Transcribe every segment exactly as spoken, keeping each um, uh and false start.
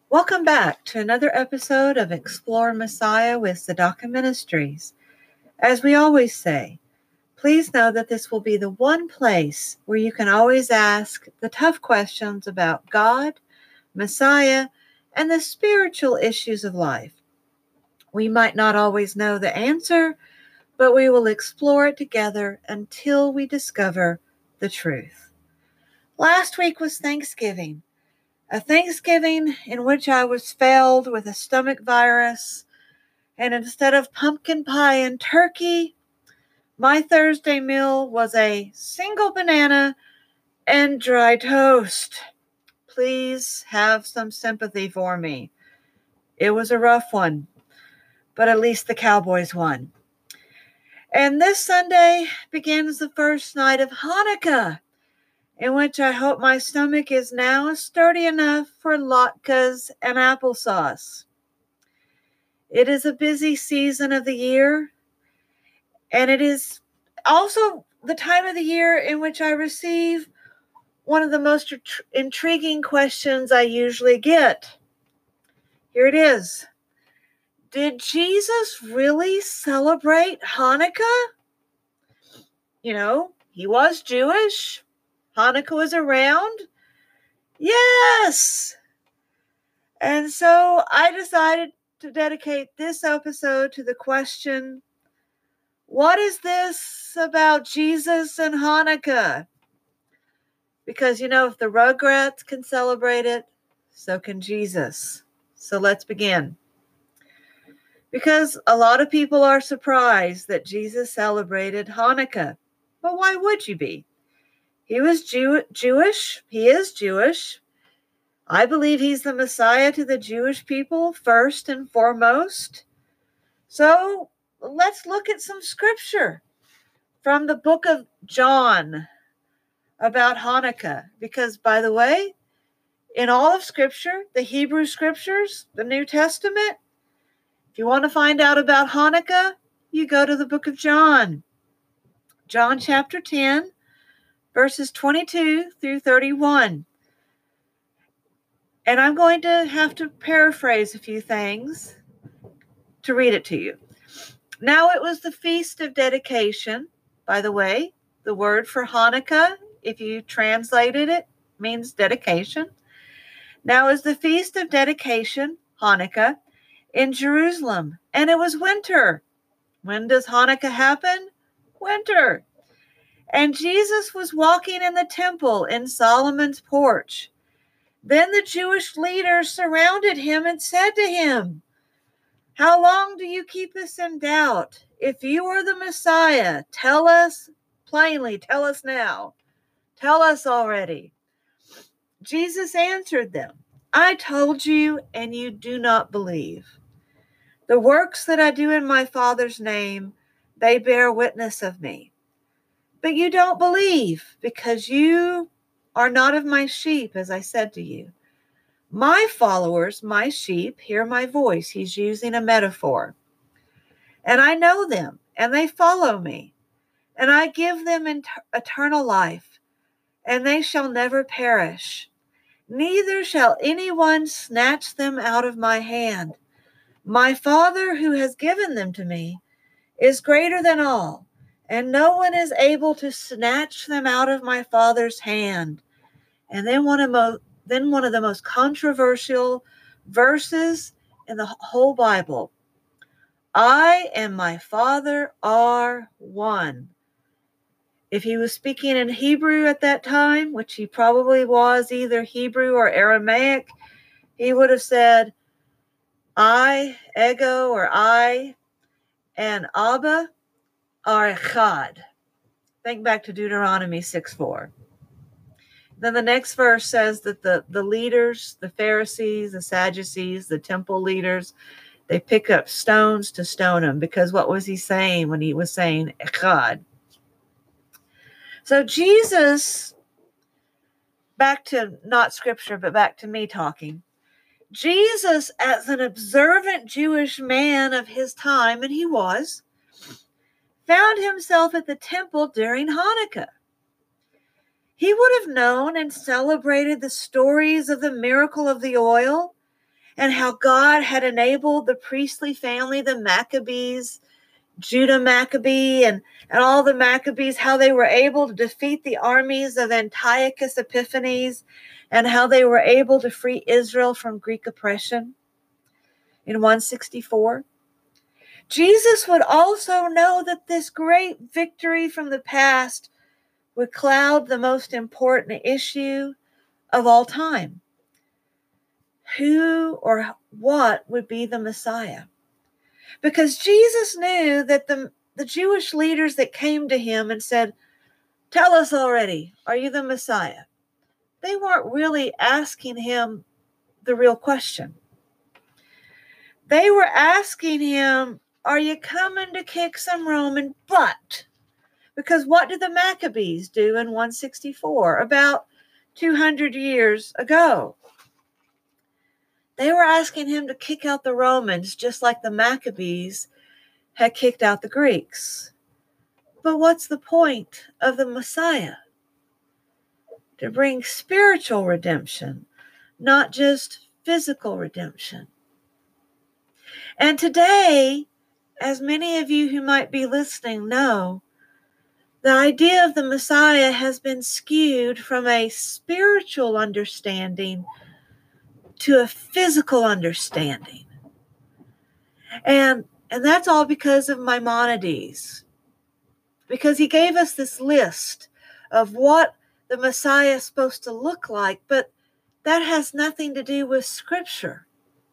Welcome back to another episode of Explore Messiah with Tzedakah Ministries. As we always say, please know that this will be the one place where you can always ask the tough questions about God, Messiah, and the spiritual issues of life. We might not always know the answer, but we will explore it together until we discover the truth. Last week was Thanksgiving. A Thanksgiving in which I was failed with a stomach virus, and instead of pumpkin pie and turkey, my Thursday meal was a single banana and dry toast. Please have some sympathy for me. It was a rough one, but at least the Cowboys won. And this Sunday begins the first night of Hanukkah, in which I hope my stomach is now sturdy enough for latkes and applesauce. It is a busy season of the year, and it is also the time of the year in which I receive one of the most int- intriguing questions I usually get. Here it is. Did Jesus really celebrate Hanukkah? You know, he was Jewish. Hanukkah was around. Yes! And so I decided to dedicate this episode to the question, what is this about Jesus and Hanukkah? Because, you know, if the Rugrats can celebrate it, so can Jesus. So let's begin. Because a lot of people are surprised that Jesus celebrated Hanukkah. But why would you be? He was Jew- Jewish. He is Jewish. I believe he's the Messiah to the Jewish people first and foremost. So let's look at some scripture from the book of John about Hanukkah. Because, by the way, in all of Scripture, the Hebrew Scriptures, the New Testament, if you want to find out about Hanukkah, you go to the book of John. John chapter ten, verses twenty-two through thirty-one. And I'm going to have to paraphrase a few things to read it to you. Now it was the Feast of Dedication. By the way, the word for Hanukkah, if you translated it, means dedication. Now is the Feast of Dedication, Hanukkah, in Jerusalem, and it was winter. When does Hanukkah happen? Winter. And Jesus was walking in the temple in Solomon's porch. Then the Jewish leaders surrounded him and said to him, "How long do you keep us in doubt? If you are the Messiah, tell us plainly, tell us now. Tell us already." Jesus answered them, "I told you, and you do not believe. The works that I do in my Father's name, they bear witness of me. But you don't believe, because you are not of my sheep, as I said to you. My followers, my sheep, hear my voice." He's using a metaphor. "And I know them, and they follow me. And I give them inter- eternal life, and they shall never perish. Neither shall anyone snatch them out of my hand. My Father who has given them to me is greater than all, and no one is able to snatch them out of my Father's hand." And then one of, mo- then one of the most controversial verses in the whole Bible. "I and my Father are one." If he was speaking in Hebrew at that time, which he probably was, either Hebrew or Aramaic, he would have said, "I, ego, or I, and Abba are echad." Think back to Deuteronomy six four. Then the next verse says that the, the leaders, the Pharisees, the Sadducees, the temple leaders, they pick up stones to stone him, because what was he saying when he was saying echad? So Jesus, back to not scripture, but back to me talking. Jesus, as an observant Jewish man of his time, and he was, found himself at the temple during Hanukkah. He would have known and celebrated the stories of the miracle of the oil and how God had enabled the priestly family, the Maccabees, Judah Maccabee, and, and all the Maccabees, how they were able to defeat the armies of Antiochus Epiphanes, and how they were able to free Israel from Greek oppression in one sixty-four. Jesus would also know that this great victory from the past would cloud the most important issue of all time. Who or what would be the Messiah? Because Jesus knew that the, the Jewish leaders that came to him and said, "Tell us already, are you the Messiah?" They weren't really asking him the real question. They were asking him, "Are you coming to kick some Roman butt?" Because what did the Maccabees do in one sixty-four, about two hundred years ago? They were asking him to kick out the Romans, just like the Maccabees had kicked out the Greeks. But what's the point of the Messiah? To bring spiritual redemption, not just physical redemption. And today, as many of you who might be listening know, the idea of the Messiah has been skewed from a spiritual understanding to a physical understanding. And, and that's all because of Maimonides. Because he gave us this list of what the Messiah is supposed to look like, but that has nothing to do with Scripture.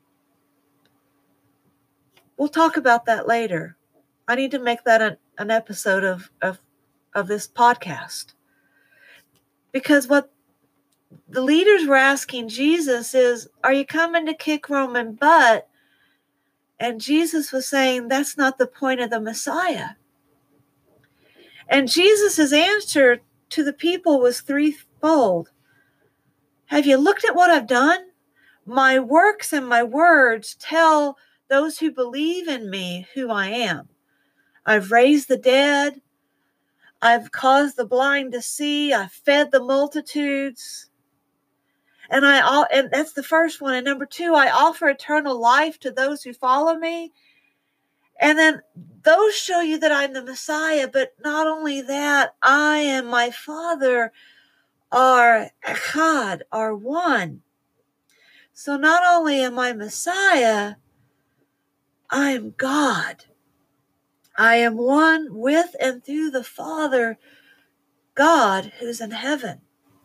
We'll talk about that later. I need to make that an, an episode of, of, of this podcast. Because what the leaders were asking Jesus is, "Are you coming to kick Roman butt?" And Jesus was saying, that's not the point of the Messiah. And Jesus' answer to the people was threefold. Have you looked at what I've done? My works and my words tell those who believe in me who I am. I've raised the dead. I've caused the blind to see. I've fed the multitudes. And I and that's the first one. And number two, I offer eternal life to those who follow me. And then those show you that I'm the Messiah. But not only that, I and my Father are echad, are one. So not only am I Messiah, I am God. I am one with and through the Father, God, who's in heaven.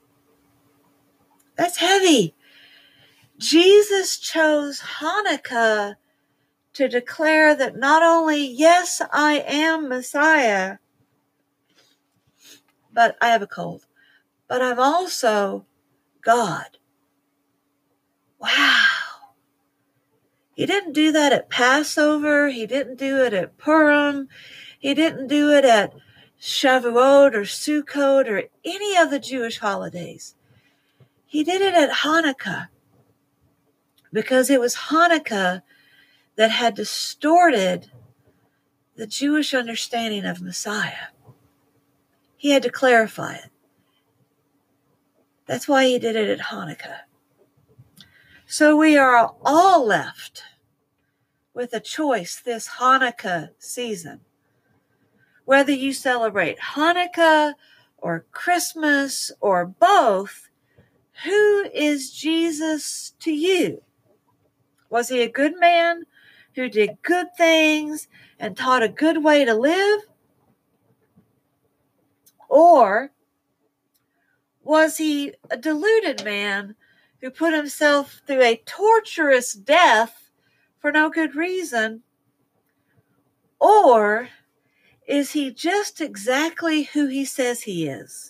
That's heavy. Jesus chose Hanukkah to declare that not only, yes, I am Messiah, but I have a cold, but I'm also God. Wow. He didn't do that at Passover. He didn't do it at Purim. He didn't do it at Shavuot or Sukkot or any of the Jewish holidays. He did it at Hanukkah because it was Hanukkah that had distorted the Jewish understanding of Messiah. He had to clarify it. That's why he did it at Hanukkah. So we are all left with a choice this Hanukkah season. Whether you celebrate Hanukkah or Christmas or both, who is Jesus to you? Was he a good man who did good things and taught a good way to live? Or was he a deluded man who put himself through a torturous death for no good reason? Or is he just exactly who he says he is?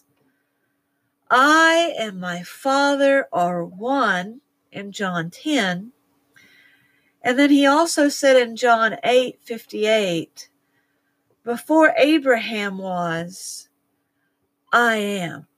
I and my Father are one in John ten. And then he also said in John eight fifty-eight, before Abraham was, I am.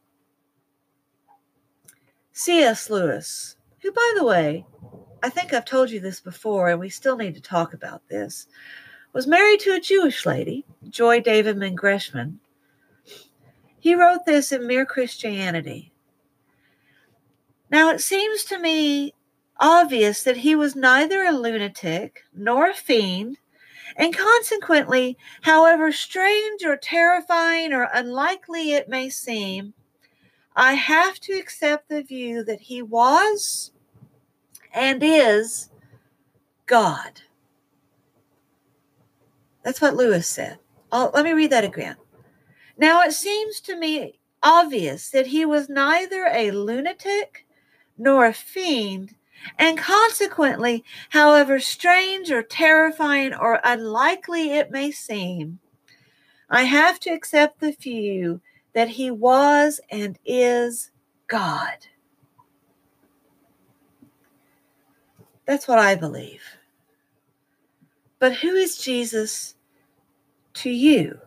C S Lewis, who, by the way, I think I've told you this before, and we still need to talk about this, was married to a Jewish lady, Joy Davidman Gresham. He wrote this in Mere Christianity. Now, it seems to me obvious that he was neither a lunatic nor a fiend, and consequently, however strange or terrifying or unlikely it may seem, I have to accept the view that he was and is God. That's what Lewis said. I'll, let me read that again. Now, it seems to me obvious that he was neither a lunatic nor a fiend, and consequently, however strange or terrifying or unlikely it may seem, I have to accept the view that he was and is God. That's what I believe. But who is Jesus to you?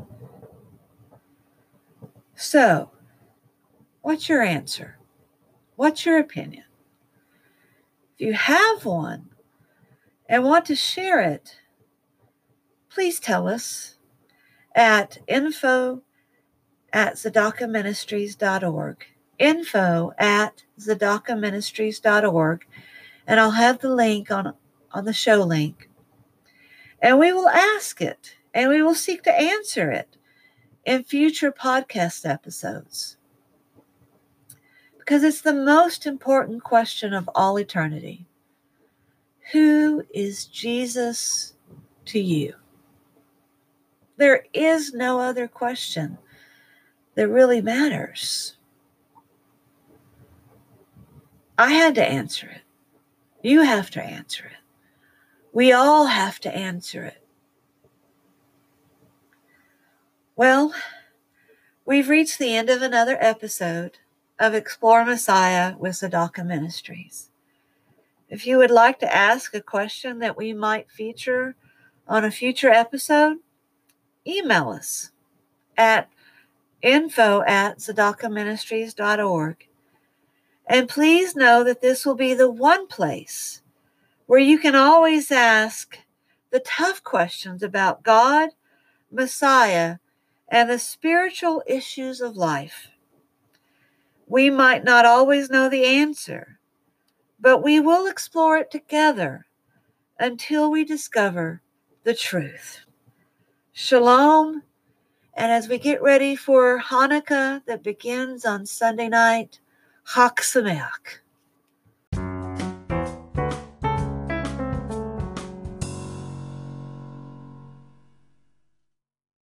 So, what's your answer? What's your opinion? If you have one and want to share it, please tell us at info at Tzedakah Ministries dot org. Info at Tzedakah Ministries dot org. And I'll have the link on, on the show link. And we will ask it, and we will seek to answer it in future podcast episodes. Because it's the most important question of all eternity. Who is Jesus to you? There is no other question that really matters. I had to answer it. You have to answer it. We all have to answer it. Well, we've reached the end of another episode of Explore Messiah with Tzedakah Ministries. If you would like to ask a question that we might feature on a future episode, email us at info at Tzedakah Ministries dot org. And please know that this will be the one place where you can always ask the tough questions about God, Messiah, and the spiritual issues of life. We might not always know the answer, but we will explore it together until we discover the truth. Shalom, and as we get ready for Hanukkah that begins on Sunday night, Chag Sameach.